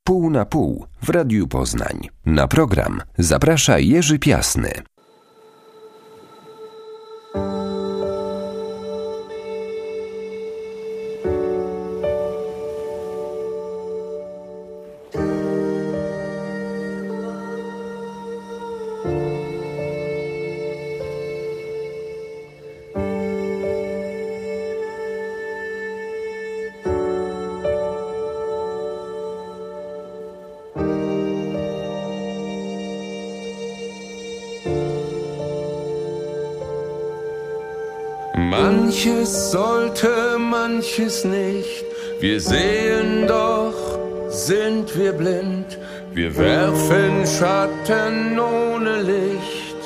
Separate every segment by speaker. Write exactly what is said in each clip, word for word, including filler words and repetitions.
Speaker 1: Pół na pół w Radiu Poznań. Na program zaprasza Jerzy Piasny.
Speaker 2: Manches sollte, manches nicht. Wir sehen doch, sind wir blind. Wir werfen Schatten ohne Licht.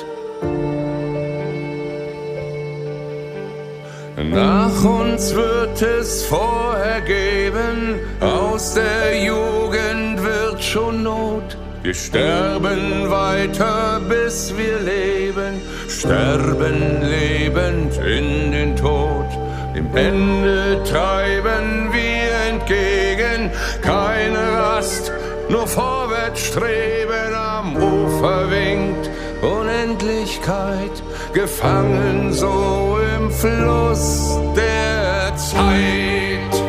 Speaker 2: Nach uns wird es vorher geben. Aus der Jugend wird schon Not. Wir sterben weiter, bis wir leben, sterben lebend in den Tod. Dem Ende treiben wir entgegen, keine Rast, nur vorwärts streben. Am Ufer winkt Unendlichkeit, gefangen so im Fluss der Zeit.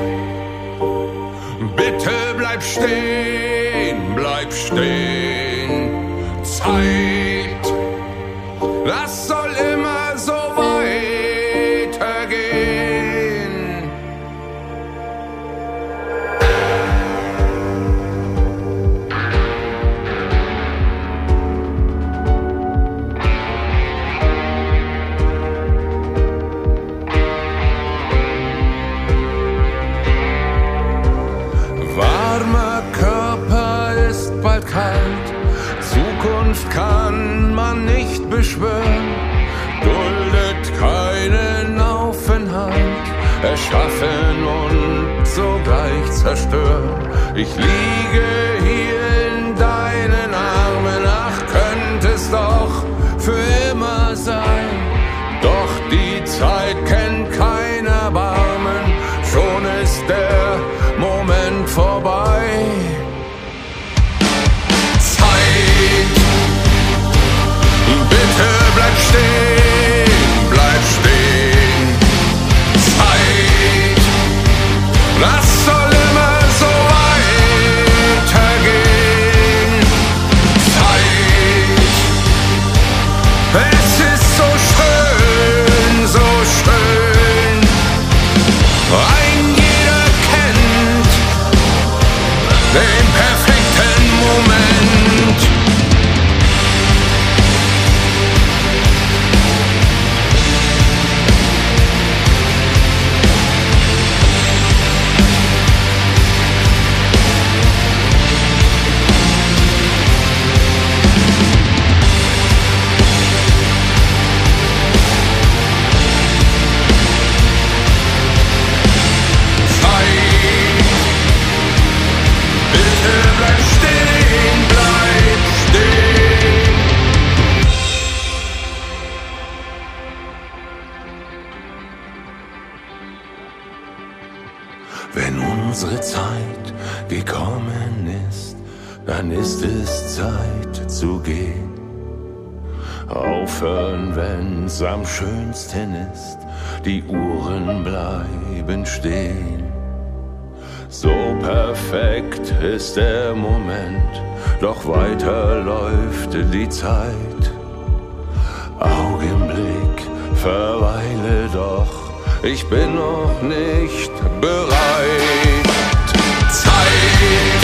Speaker 2: Bitte bleib stehen, bleib stehen, Zeit, das soll immer so weitergehen. Warmer Körper ist bald kalt, Zukunft kann man nicht beschwören, duldet keinen Aufenthalt, erschaffen und sogleich zerstören. Ich liege hier in deinen Armen, ach, könnte es doch für immer sein, doch die Zeit kennt kein Erbarmen, schon ist der Moment vorbei. Zeit, bitte bleib stehen, bleib stehen. Zeit, das soll immer so weitergehen. Zeit, es ist so schön, so schön. Ein jeder kennt den perfekten Moment. Wenn unsere Zeit gekommen ist, dann ist es Zeit zu gehen. Aufhören, wenn's am schönsten ist, die Uhren bleiben stehen. So perfekt ist der Moment, doch weiter läuft die Zeit. Augenblick, verweile doch, ich bin noch nicht bereit. Zeit,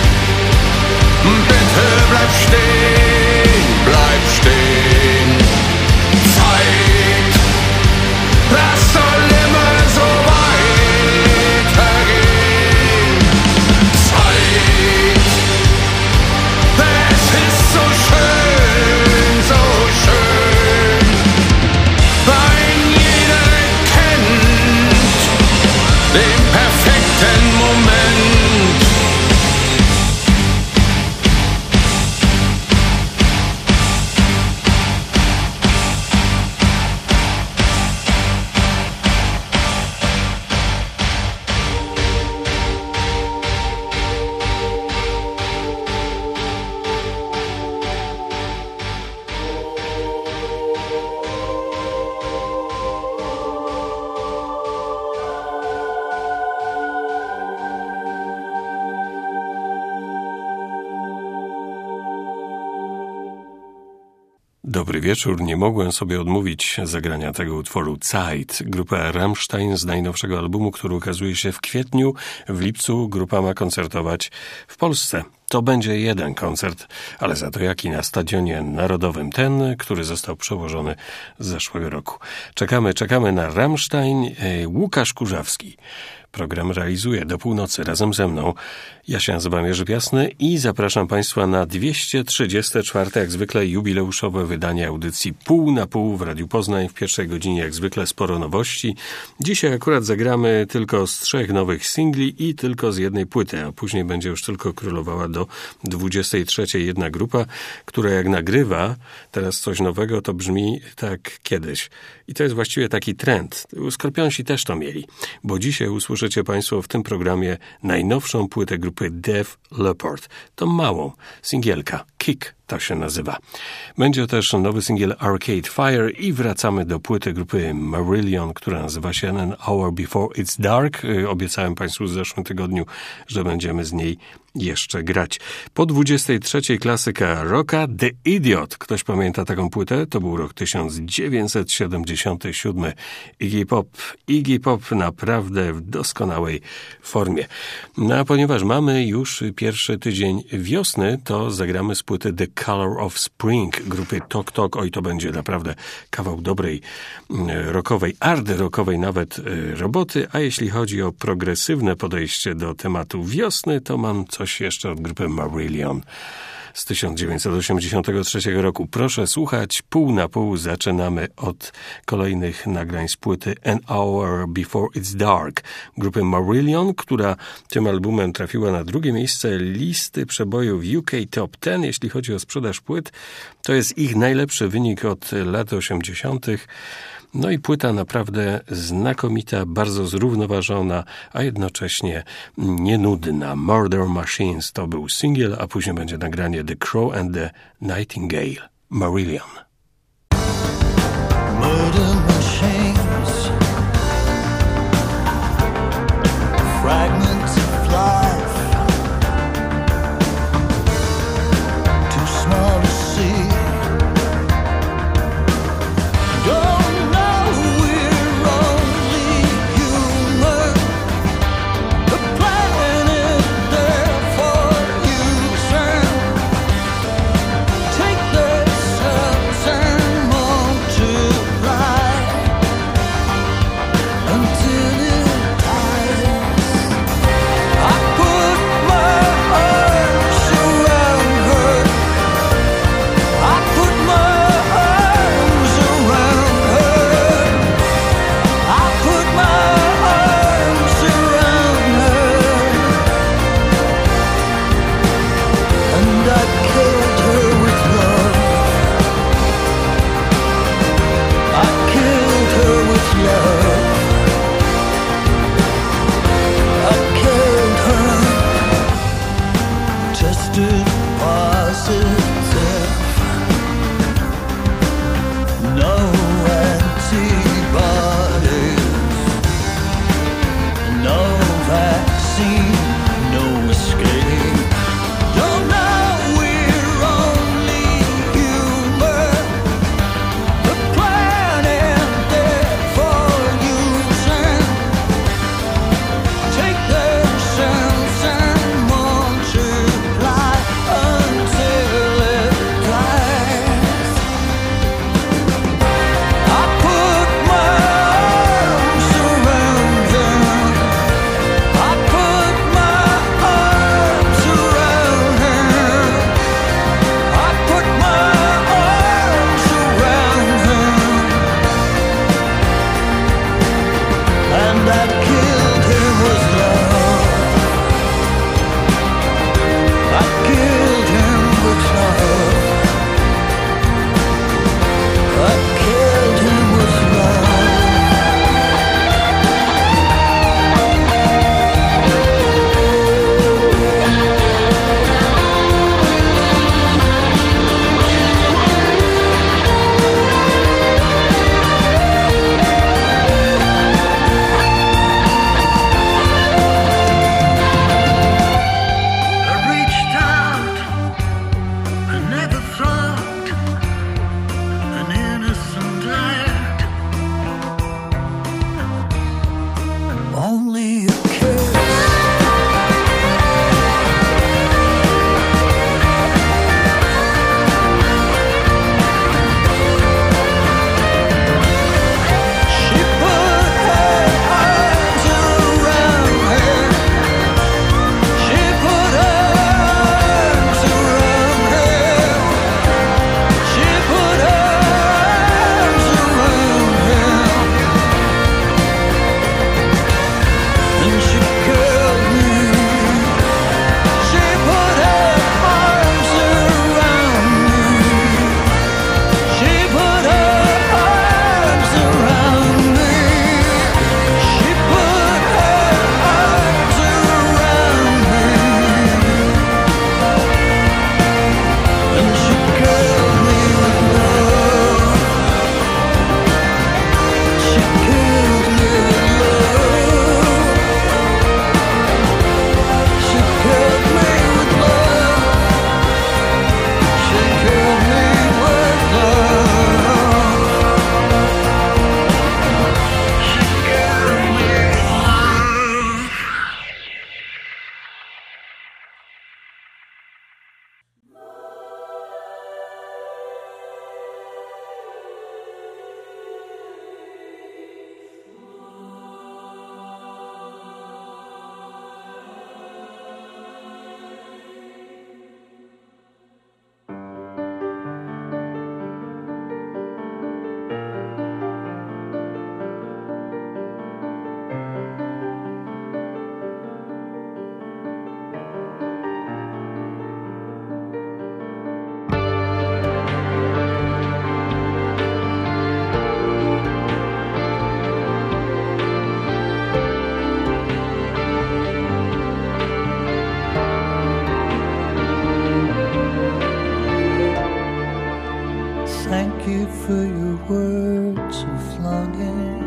Speaker 2: bitte bleib stehen, bleib stehen. Zeit, das soll immer so weitergehen. Zeit, es ist so schön, so schön. Ein jeder kennt den perfekten Moment.
Speaker 3: Dobry wieczór. Nie mogłem sobie odmówić zagrania tego utworu Zeit. Grupa Rammstein z najnowszego albumu, który ukazuje się w kwietniu. W lipcu grupa ma koncertować w Polsce. To będzie jeden koncert, ale za to jaki? Na Stadionie Narodowym. Ten, który został przełożony z zeszłego roku. Czekamy, czekamy na Rammstein. Łukasz Kurzawski program realizuje do północy razem ze mną. Ja się nazywam Jerzy Piasny i zapraszam Państwa na dwieście trzydzieste czwarte, jak zwykle jubileuszowe wydanie audycji Pół na Pół w Radiu Poznań. W pierwszej godzinie jak zwykle sporo nowości. Dzisiaj akurat zagramy tylko z trzech nowych singli i tylko z jednej płyty, a później będzie już tylko królowała do dwudziestej trzeciej jedna grupa, która jak nagrywa teraz coś nowego, to brzmi tak kiedyś. I to jest właściwie taki trend. Skorpionsi też to mieli, bo dzisiaj usłyszycie Państwo w tym programie najnowszą płytę grupy Def Leppard. To małą, singielka, Kick to się nazywa. Będzie też nowy singiel Arcade Fire i wracamy do płyty grupy Marillion, która nazywa się An Hour Before It's Dark. Obiecałem Państwu w zeszłym tygodniu, że będziemy z niej jeszcze grać. Po dwudziestej trzeciej klasyka rocka The Idiot. Ktoś pamięta taką płytę? To był rok tysiąc dziewięćset siedemdziesiąty siódmy. Iggy Pop. Iggy Pop naprawdę w doskonałej formie. No a ponieważ mamy już pierwszy tydzień wiosny, to zagramy z płyty The Color of Spring grupy Tok Tok. Oj, to będzie naprawdę kawał dobrej rockowej, art rockowej nawet roboty. A jeśli chodzi o progresywne podejście do tematu wiosny, to mam coś jeszcze od grupy Marillion z tysiąc dziewięćset osiemdziesiątego trzeciego roku. Proszę słuchać, pół na pół zaczynamy od kolejnych nagrań z płyty An Hour Before It's Dark grupy Marillion, która tym albumem trafiła na drugie miejsce listy przebojów U K Top dziesięć. Jeśli chodzi o sprzedaż płyt, to jest ich najlepszy wynik od lat osiemdziesiątych. No i płyta naprawdę znakomita, bardzo zrównoważona, a jednocześnie nienudna. Murder Machines to był singiel, a później będzie nagranie The Crow and the Nightingale. Marillion.
Speaker 4: Murder machines, fragments of life, too small to see.
Speaker 5: Until
Speaker 4: you for your words of longing.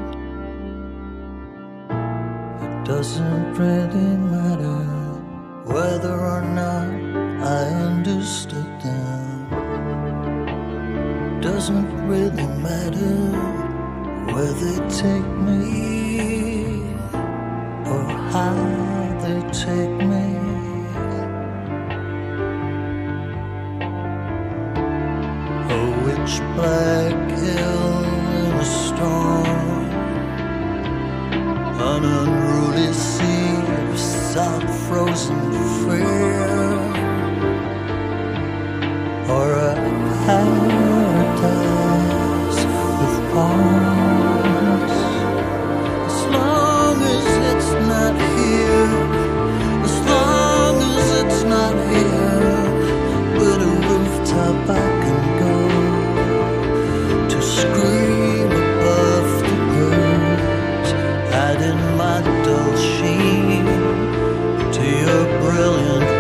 Speaker 4: It doesn't really matter whether or not I understood them. Doesn't really matter where they take me or how they take me. Oh, which black hill in a storm, an unruly sea of salt frozen fear, or a paradise with palms. As long as it's not here, as long as it's not here, but a rooftop I can go to scream above the birds, adding my dull sheen to your brilliant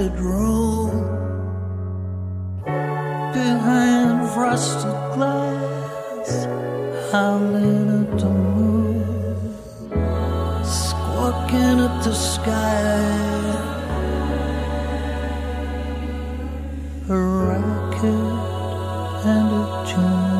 Speaker 4: lighted room behind frosted glass, howling at the moon, squawking at the sky. A rocket and a tune.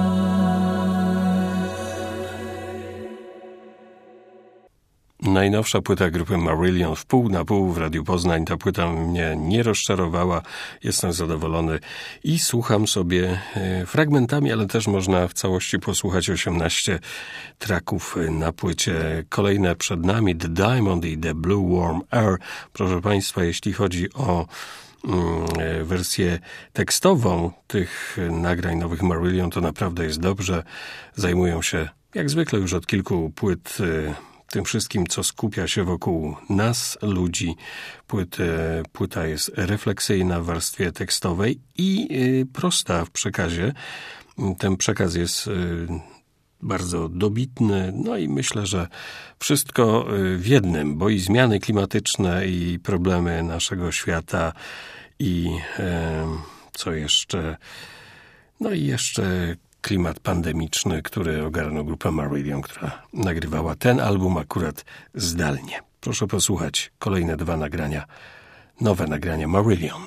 Speaker 3: Najnowsza płyta grupy Marillion w pół na pół w Radiu Poznań. Ta płyta mnie nie rozczarowała. Jestem zadowolony i słucham sobie fragmentami, ale też można w całości posłuchać osiemnaście traków na płycie. Kolejne przed nami The Diamond i The Blue Warm Air. Proszę Państwa, jeśli chodzi o mm, wersję tekstową tych nagrań nowych Marillion, to naprawdę jest dobrze. Zajmują się jak zwykle już od kilku płyt tym wszystkim, co skupia się wokół nas, ludzi. Płyty, płyta jest refleksyjna w warstwie tekstowej i y, prosta w przekazie. Ten przekaz jest y, bardzo dobitny, no i myślę, że wszystko w jednym, bo i zmiany klimatyczne, i problemy naszego świata, i y, co jeszcze? No i jeszcze klimat pandemiczny, który ogarnął grupę Marillion, która nagrywała ten album akurat zdalnie. Proszę posłuchać kolejne dwa nagrania, nowe nagrania Marillion.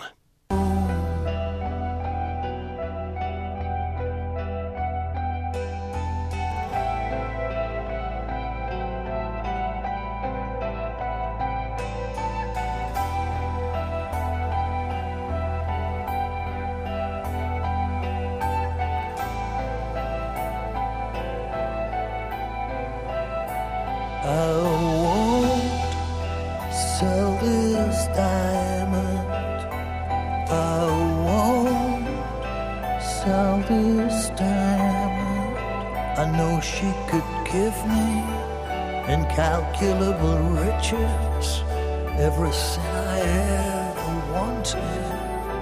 Speaker 4: I won't sell this diamond. I won't sell this diamond. I know she could give me incalculable riches, everything I ever wanted,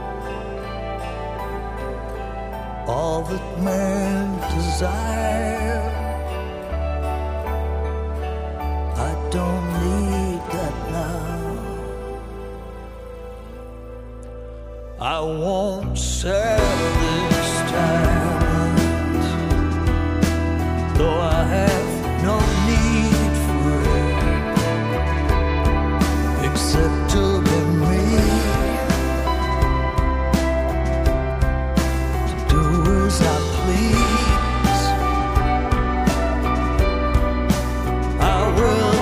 Speaker 4: all that man desire. I don't need that now. I won't sell this diamond, though I have no need for it, except to be me, to do as I please. I will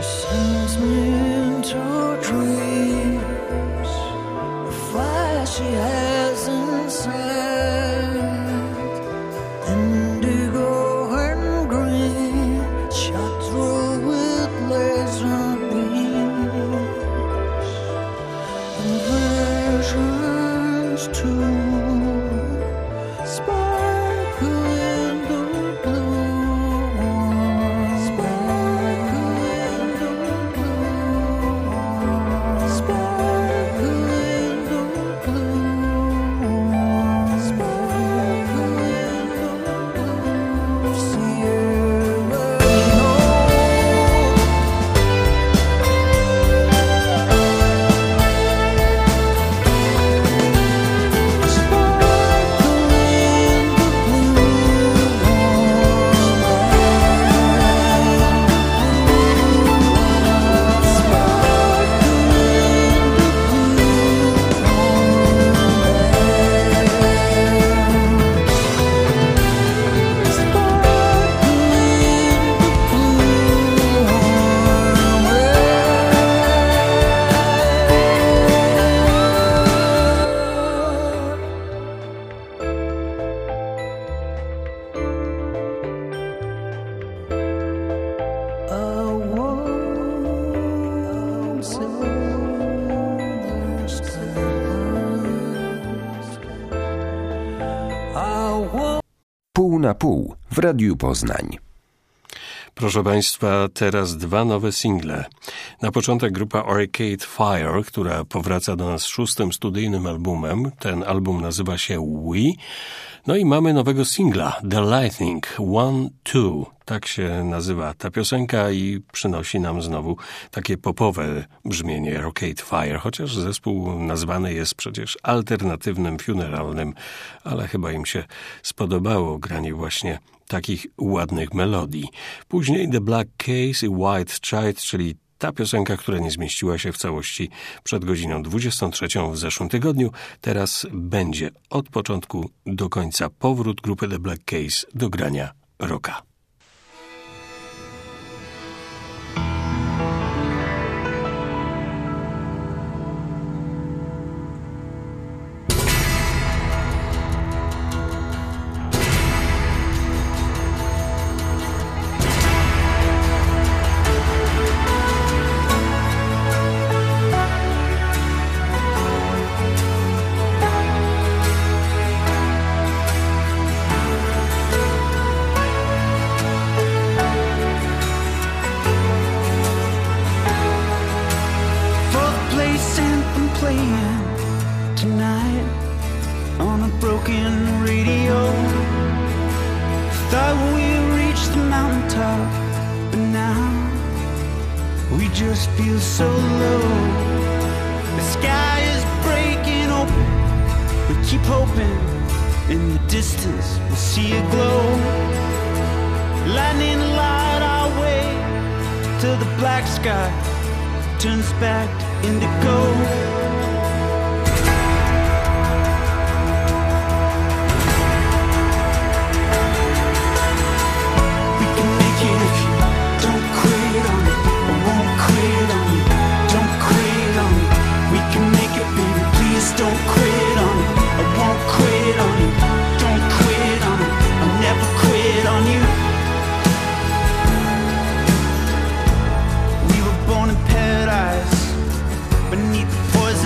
Speaker 4: She sends me into dreams, a fire she has inside, indigo and green, shot through with laser beams, and visions too.
Speaker 1: Pół na pół w Radiu Poznań.
Speaker 3: Proszę Państwa, teraz dwa nowe single. Na początek grupa Arcade Fire, która powraca do nas z szóstym studyjnym albumem. Ten album nazywa się We. No i mamy nowego singla, The Lightning One Two. Tak się nazywa ta piosenka i przynosi nam znowu takie popowe brzmienie Arcade Fire, chociaż zespół nazwany jest przecież alternatywnym, funeralnym, ale chyba im się spodobało granie właśnie takich ładnych melodii. Później The Black Case i White Child, czyli ta piosenka, która nie zmieściła się w całości przed godziną dwudziestą trzecią w zeszłym tygodniu. Teraz będzie od początku do końca powrót grupy The Black Case do grania rocka.
Speaker 5: Beneath the poison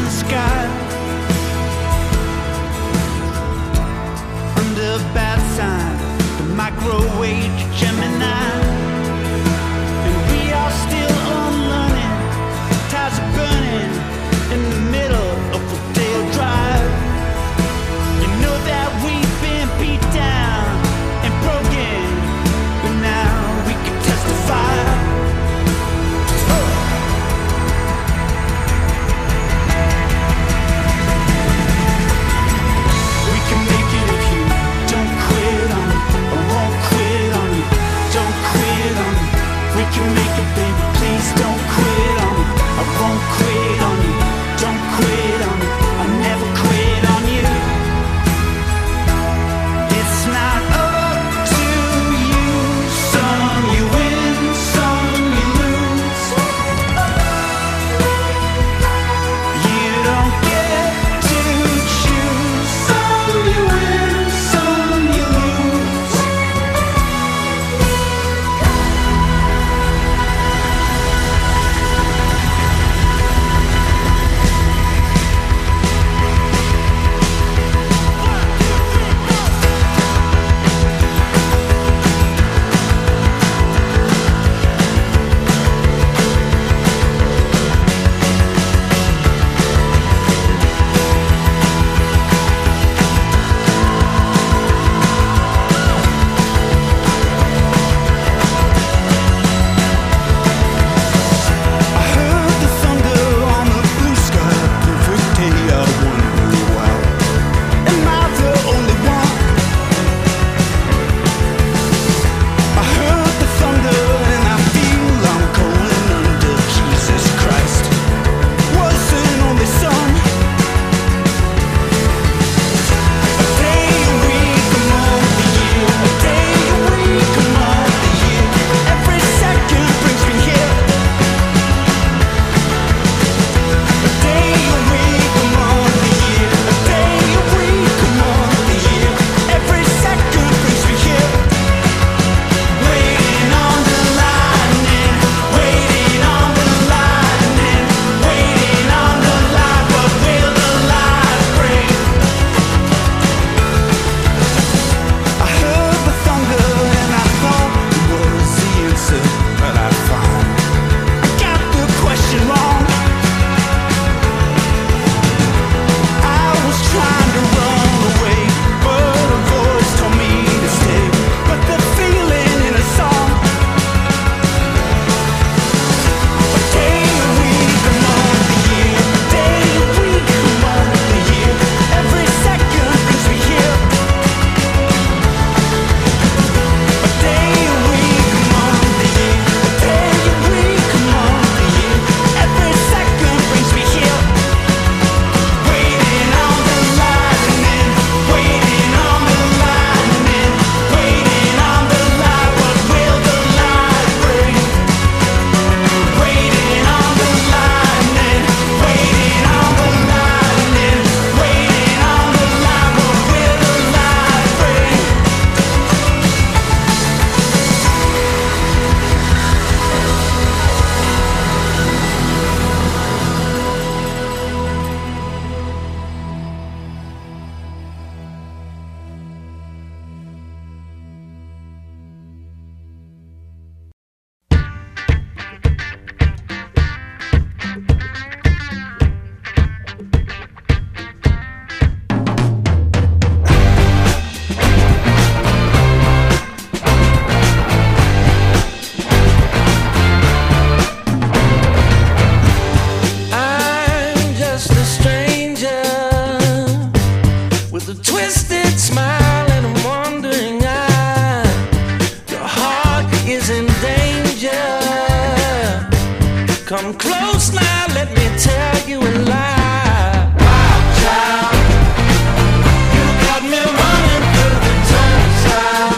Speaker 5: come close now, let me tell you a lie. Wild child, you got me running through the turnstile.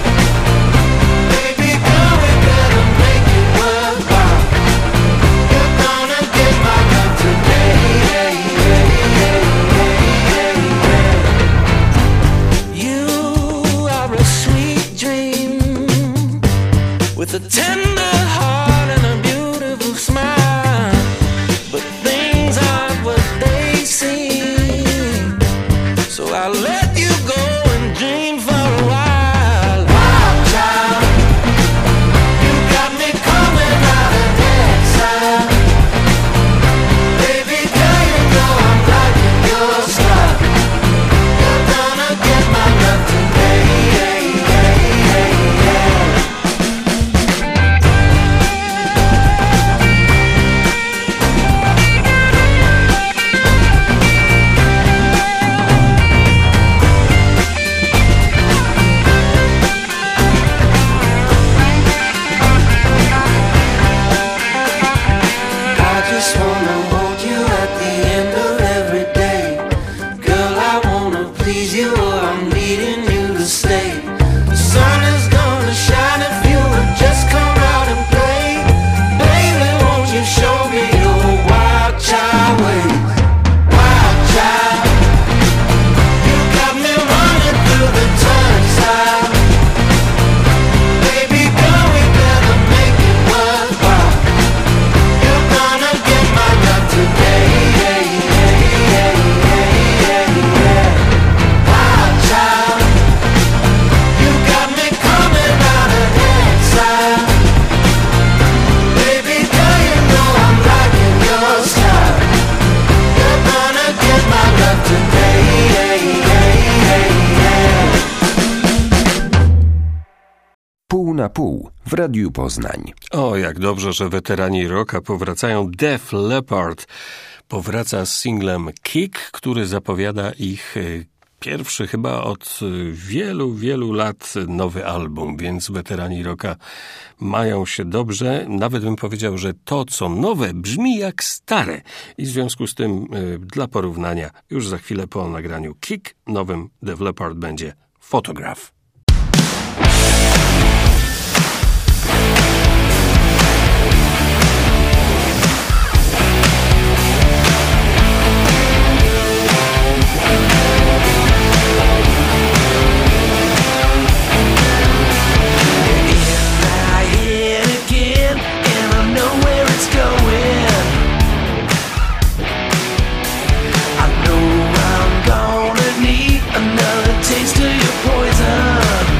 Speaker 5: Baby girl, we better make it worthwhile. You're gonna get my love today. You are a sweet dream with a tender heart and a beautiful smile, but things aren't what they seem, so I'll let you go and dream for a while. Wild child, you got me coming out of exile. Baby girl, you know I'm liking your style. You're gonna get my love today. I just wanna hold you at the end of every day. Girl, I wanna please you or I'm needing you to stay. The sun is gonna shine if you would just come out and play. Baby, won't you show me your wild child ways? Wild child, you got me running through the turnstile. Baby girl, we better make it worthwhile. You're gonna get my love today. Wild child, you got me coming out of exile. Baby girl, you know I'm liking your style. You're gonna get my love today.
Speaker 1: Pół na pół w Radiu Poznań.
Speaker 3: O, jak dobrze, że weterani rocka powracają. Def Leppard powraca z singlem Kick, który zapowiada ich y, pierwszy chyba od y, wielu, wielu lat nowy album, więc weterani rocka mają się dobrze. Nawet bym powiedział, że to, co nowe, brzmi jak stare. I w związku z tym, y, dla porównania, już za chwilę po nagraniu Kick, nowym Def Leppard będzie Photograph.
Speaker 5: Taste of your poison.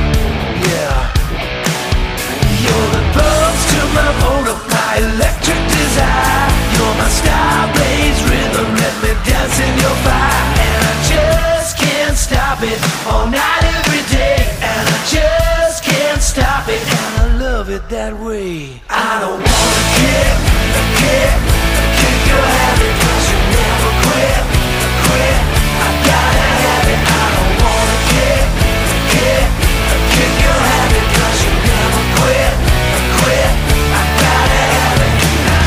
Speaker 5: it that way. I don't wanna kick, kick, kick your habit, 'cause you never quit, quit. I gotta have it. I don't wanna kick, kick, kick your habit, 'cause you never quit, quit. I gotta have it.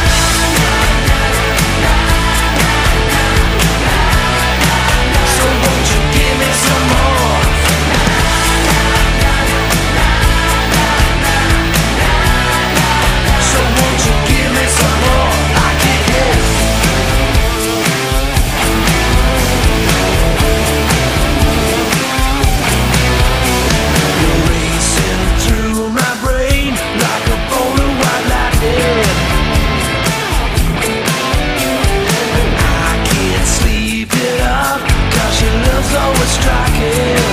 Speaker 5: So won't you give me some more? So won't you give me some more? I can't get it. You're racing through my brain like a bolt of white lightning. I can't sleep it up, 'cause your love's always striking.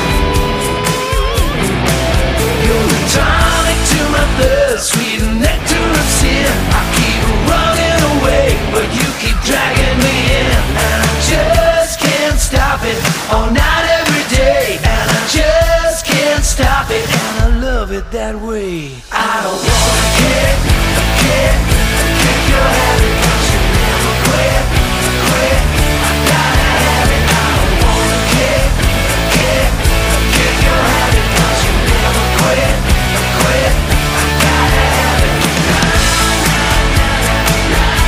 Speaker 5: You're the tonic to my thirst, sweet nectar of sin. I keep running away, but you keep dragging me in. And I just can't stop it, all night every day. And I just can't stop it, and I love it that way. I don't wanna kick, kick, kick your habit, 'cause you never quit, quit. I gotta have it. I don't wanna kick, kick, kick your habit, 'cause you never quit, quit. I gotta have it.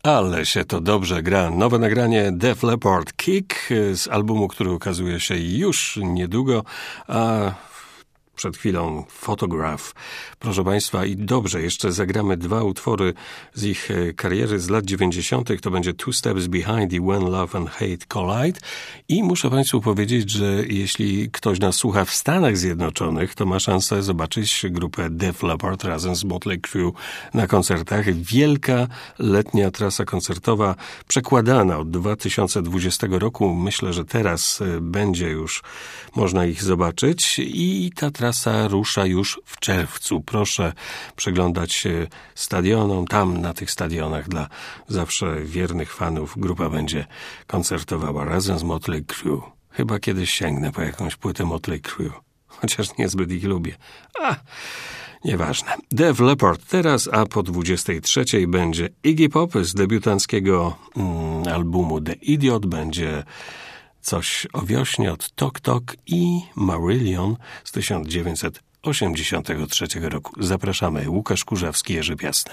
Speaker 3: Ale się to dobrze gra. Nowe nagranie Def Leppard Kick z albumu, który ukazuje się już niedługo, a przed chwilą Photograph. Proszę Państwa, i dobrze, jeszcze zagramy dwa utwory z ich kariery z lat dziewięćdziesiątych. To będzie Two Steps Behind i When Love and Hate Collide. I muszę Państwu powiedzieć, że jeśli ktoś nas słucha w Stanach Zjednoczonych, to ma szansę zobaczyć grupę Def Leppard razem z Motley Crue na koncertach. Wielka letnia trasa koncertowa przekładana od dwa tysiące dwudziestego roku. Myślę, że teraz będzie już można ich zobaczyć i ta trasa Trasa rusza już w czerwcu. Proszę przyglądać się stadionom. Tam na tych stadionach dla zawsze wiernych fanów grupa będzie koncertowała razem z Motley Crue. Chyba kiedyś sięgnę po jakąś płytę Motley Crue. Chociaż niezbyt ich lubię. A, nieważne. Def Leppard teraz, a po dwudziestej trzeciej będzie Iggy Pop z debiutanckiego mm, albumu The Idiot. Będzie coś o wiośnie od Tok Tok i Marillion z tysiąc dziewięćset osiemdziesiątego trzeciego roku. Zapraszamy. Łukasz Kurzawski, Jerzy Piasny.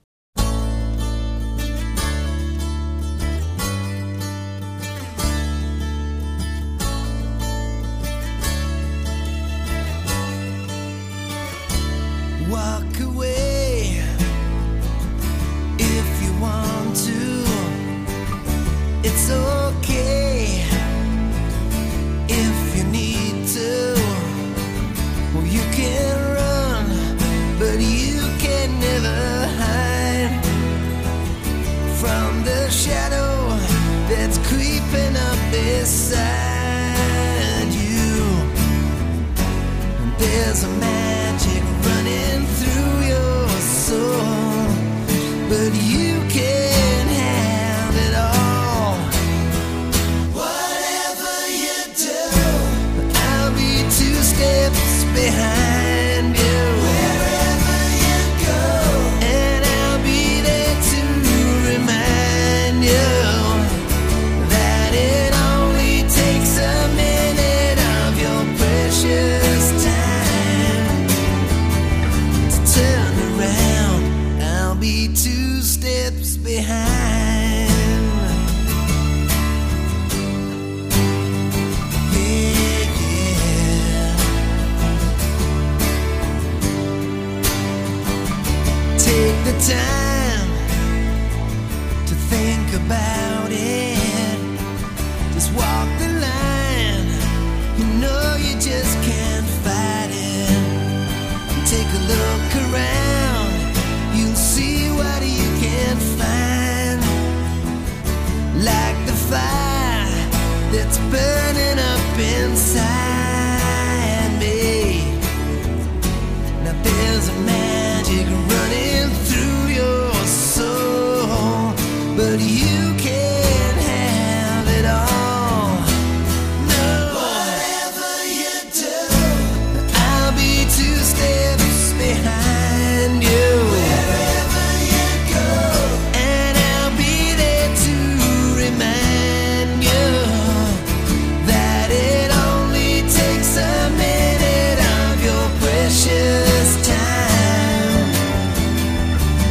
Speaker 4: Walk away if you want to. It's okay. If you need to, well, you can run, but you can never hide from the shadow that's creeping up beside you. There's a magic running through your soul, but you can't have it all. Steps behind you, wherever you go, and I'll be there to remind you that it only takes a minute of your precious time to turn around. I'll be two steps behind. Take the time to think about it. Just walk the line. You know you just can't fight it. Take a look around. You'll see what you can find. Like the fire that's burning up inside me. Now there's a magic running through your soul, but you can't have it all. No, whatever you do, I'll be two steps behind you. Wherever you go, and I'll be there to remind you that it only takes a minute of your precious time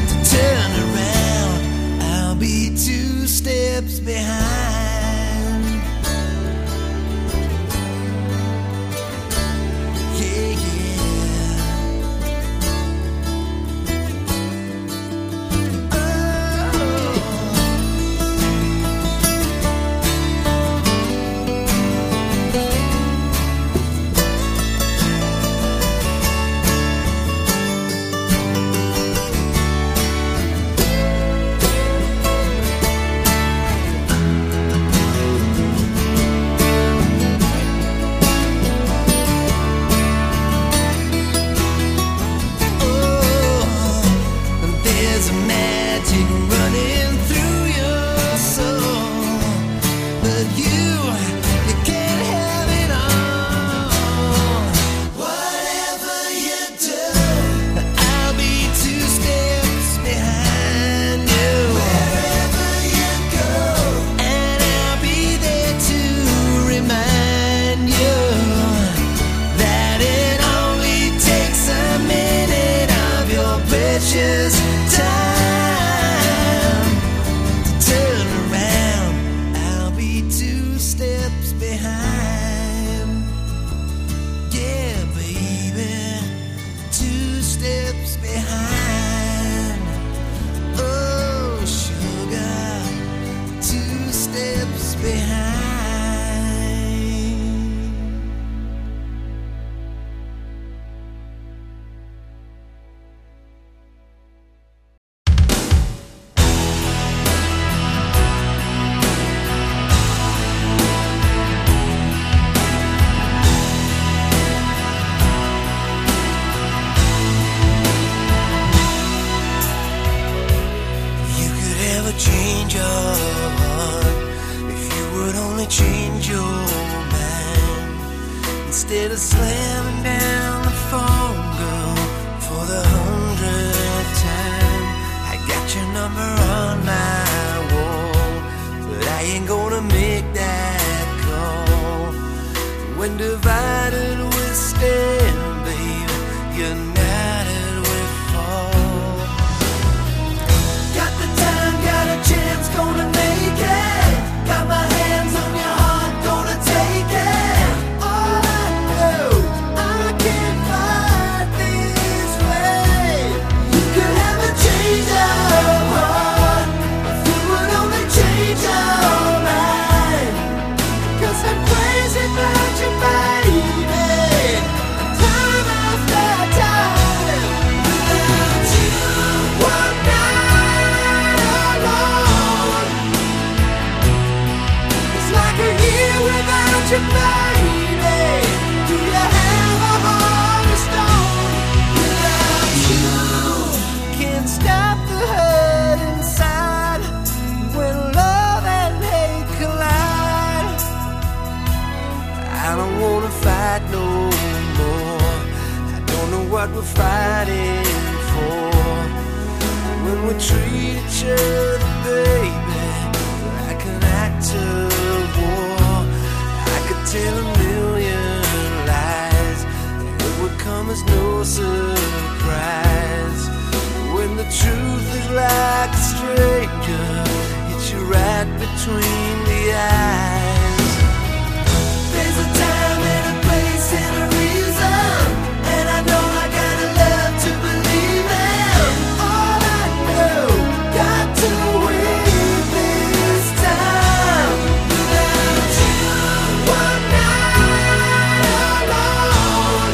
Speaker 4: steps behind. Yeah, baby, two steps behind. Oh, sugar, two steps behind. Change your heart if you would only change your mind. Instead of slamming down the phone, girl, for the hundredth time. I got your number on my wall, but I ain't gonna make that call. When divided we stand, babe, united we fall. Got the time, got a chance, gonna make it. Got my hands on your heart, gonna take it. All I know, I can't fight this way. You could have a change of heart if you would only change your mind. 'Cause I'm crazy about you, baby. Time after time, without you, one night alone. It's like a year without you, baby. Do you have a heart of stone? Without you, can't stop the hurt inside when love and hate collide. I don't wanna fight no more. I don't know what we're fighting for. When we treat each other, baby, like an act of war. I could tell a million lies, and it would come as no surprise. When the truth is like a stranger, hits you right between the eyes. There's a time and a place and a reason, and I know I gotta love to believe in. All I know, got to win this time. Without you, one night alone.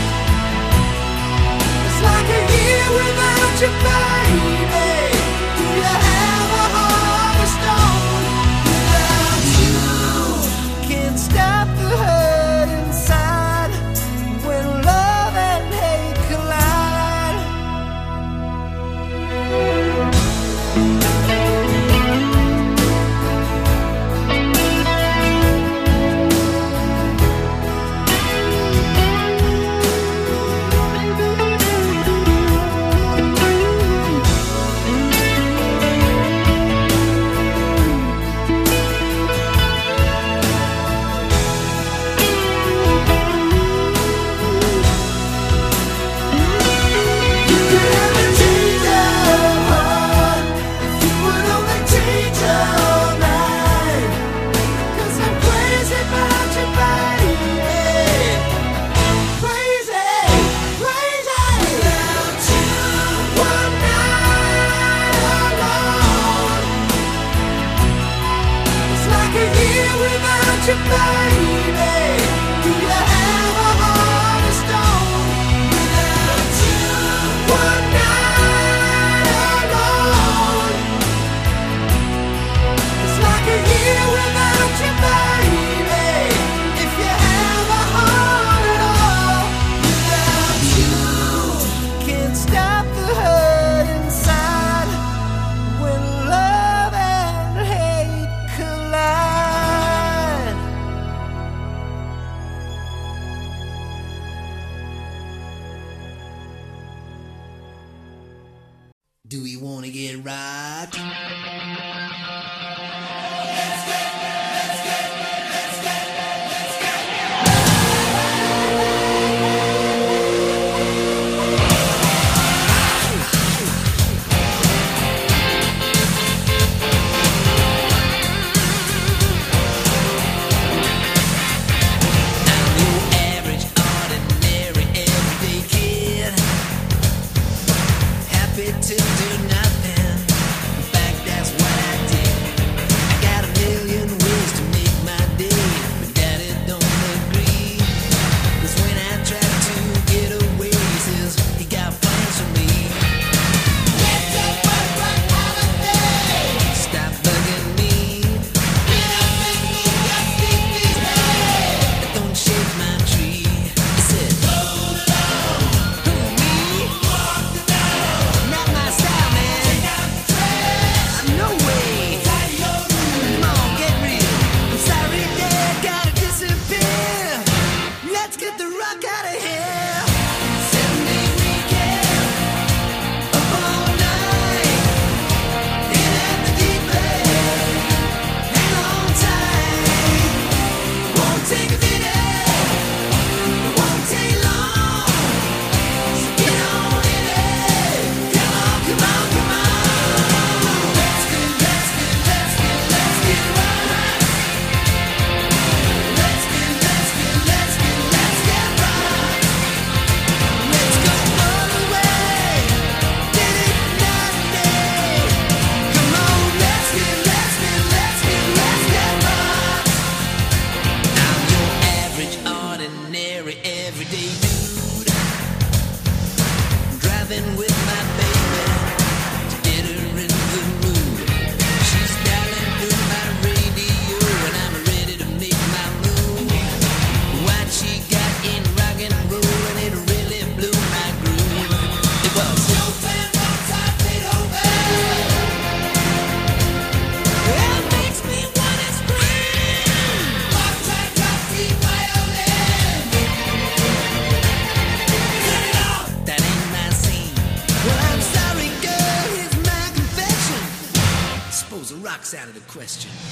Speaker 4: It's like a year without you, baby. Do you have a heart of stone? Without you, can't stop the hurt inside when love and hate collide. You could have a change of heart if you would only change your mind. 'Cause I'm crazy about you, baby. Crazy, crazy. Without you, one night alone. It's like a year without you, baby. Do you have a heart of stone? Without you, one night alone. It's like a year without you, baby. If you have a heart at all. Without you, can't stop the hurt inside when love and hate collide. Do we want to get right?
Speaker 6: question.